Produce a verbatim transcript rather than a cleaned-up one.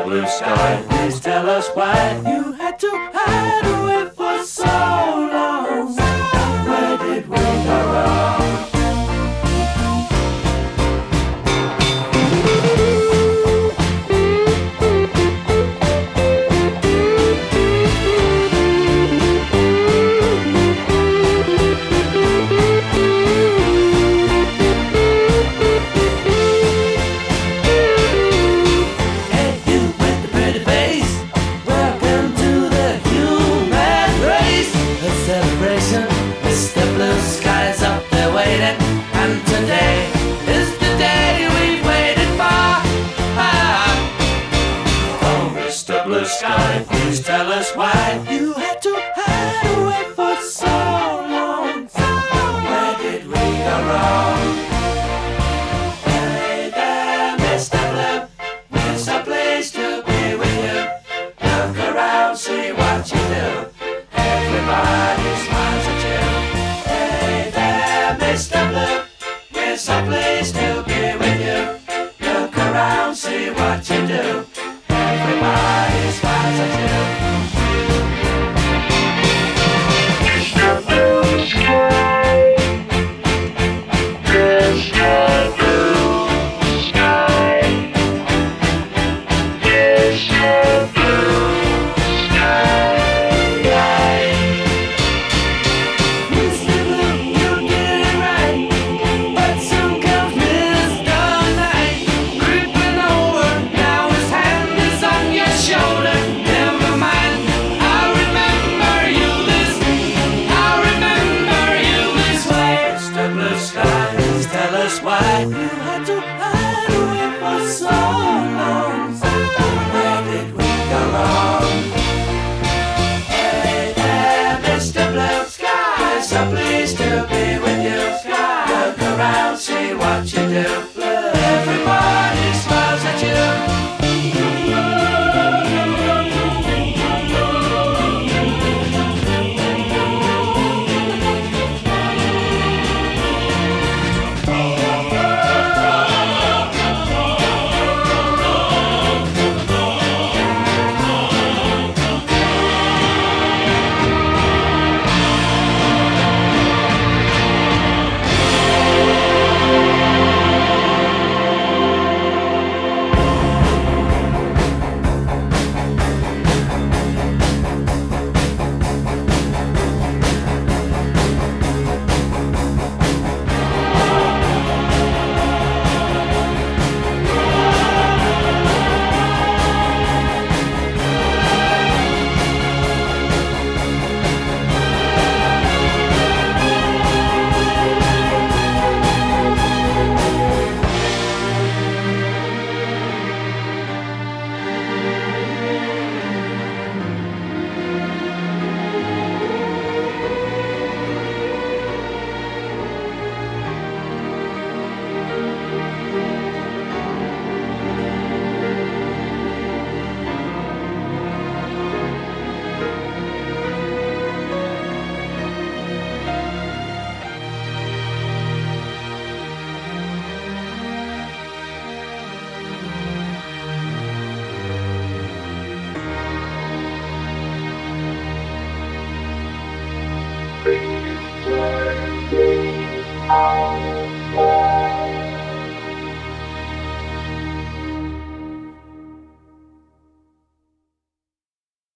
Blue Sky, please tell us why you had to hide away for so long. Where did we go wrong? Mister Blue Sky's up there waiting, and today is the day we've waited for. Ah. Oh, Mister Blue Sky, please tell us why you had to hide away for so long. Where did we go wrong? Hey there, Mister Blue, we're so pleased to be with you. Look around, see what you do. Everybody smiles at you. Hey there, Mister Blue, we're so pleased to be with you. Look around, see what you do. Everybody smiles at you.